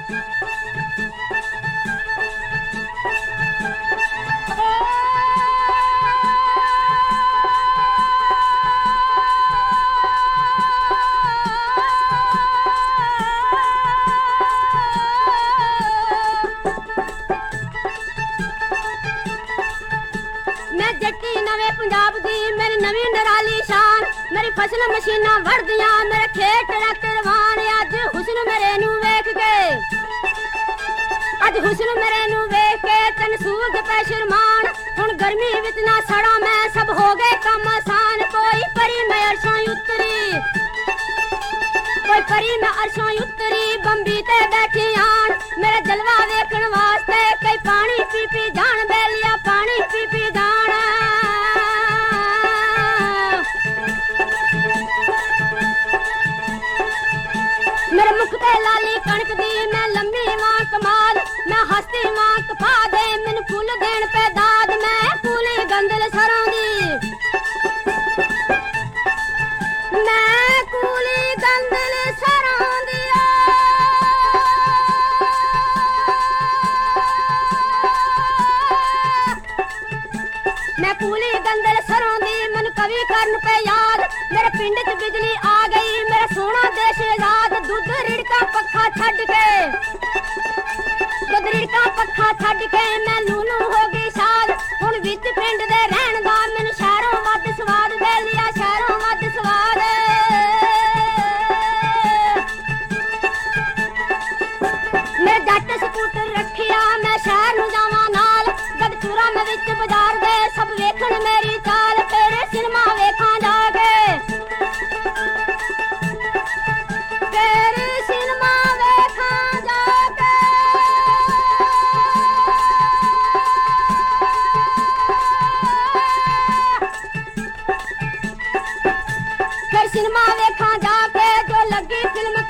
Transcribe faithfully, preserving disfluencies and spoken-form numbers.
मैं जट्टी नवे पंजाब दी मेरी नवी नराली शान मेरी फसल मशीना वड़दियां मेरे खेत ट्रैक्टर वाहन अज हुस्न मेरे नू वेख के अज हुस्न मेरे नू वेख के तन सूझ पे शर्मान हुण गर्मी विच ना सड़ा मैं सब हो गए काम आसान कोई परी मैं अरशों उतरी कोई परी मैं अरशों उतरी बंबी ते बैठी आन मेरा जलवा वेखण वास्ते कई पानी पी पी जान बेलिया पानी पी पी जान मेरे मुख ते लाली कणक दी मैं लंबी मां कमाल मैं हस्ती मां कपा दे मैनू फुल देण पे दाद मैं कूली गंदल सरों दी मैं कूली गंदल सरों दी मैं कूली गंदल सरों दी मैनू कवि करन पे याद मेरे पिंड च बिजली आ गई मेरा सोना देश आजाद दुध रिड़का पक्खा छड़ के दुध रिड़का पक्खा छड़ के मैं लूलू हो गई साल हुण विच पिंड दे रहण दा मैनू शहरों वध स्वाद दे लिया शहरों वध स्वाद मैं जट स्कूटर रखिया मैं शहर नू जावां नाल गदपुरा मैं विच बाजार दे सब वेखण मेरी चाल तेरे सिनेमा वेखां जाके तेरे सिनेमा वेखां जाके फिर सिनेमा वेखां जाके जो लगी फिल्म